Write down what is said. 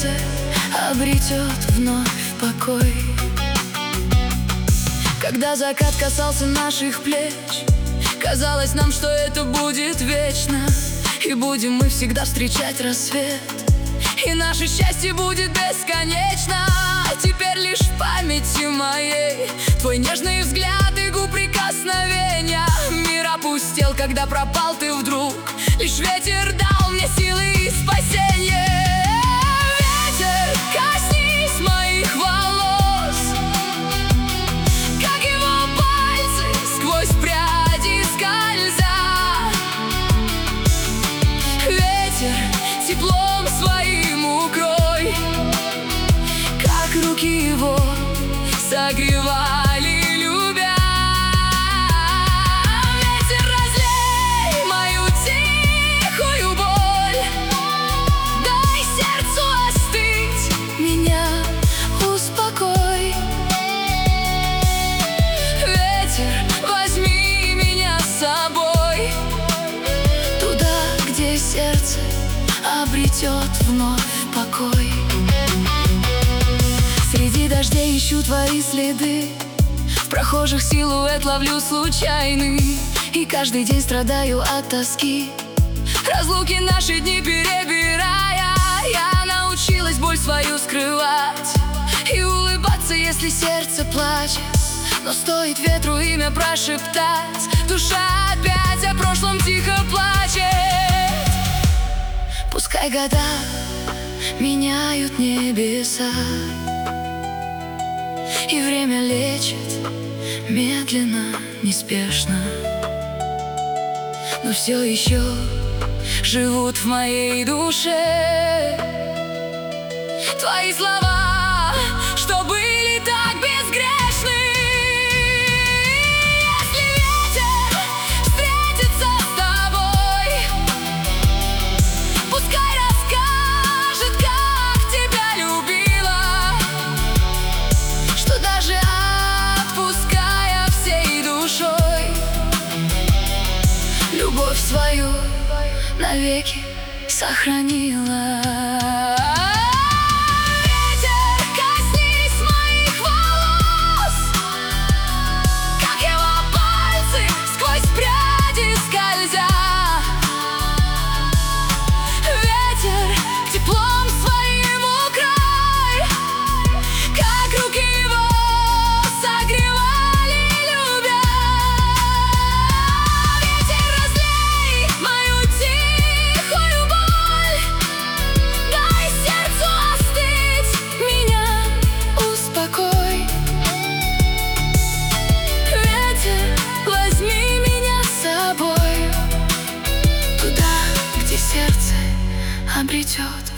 сердце обретет вновь покой. Когда закат касался наших плеч, казалось нам, что это будет вечно, и будем мы всегда встречать рассвет, и наше счастье будет бесконечно. Теперь лишь в памяти моей твой нежный взгляд и губ прикосновения. Мир опустел, когда пропал ты вдруг, лишь ветер дал мне силы и спасение. Ветер, коснись моих волос, как его пальцы сквозь пряди скользя. Ветер, теплом своим укрой, как руки его согревали, любя. Ветер, разлей мою тихую боль, дай сердцу остыть, меня успокой. Ветер, возьми меня с собой туда, где сердце обретет вновь покой. Среди дождей ищу твои следы, в прохожих силуэт ловлю случайный, и каждый день страдаю от тоски, разлуки наши дни перебирая. Я научилась боль свою скрывать и улыбаться, если сердце плачет. Но стоит ветру имя прошептать, душа опять о прошлом тихо плачет. Пускай года меняют небеса, и время лечит медленно, неспешно, но все еще живут в моей душе твои слова, что были так безгрешны. Если ветер встретится с тобой, пускай расскажет, как тебя любила, что даже отпуская всей душой, любовь свою навеки сохранила. Ветер, коснись моих волос, как его пальцы сквозь пряди скользя. Ветер, теплом своим укрой, как руки его согревали, любя. Ветер, разлей мою тихую боль, дай сердцу остыть, меня успокой. Ветер, возьми меня с собой туда, где сердце обретет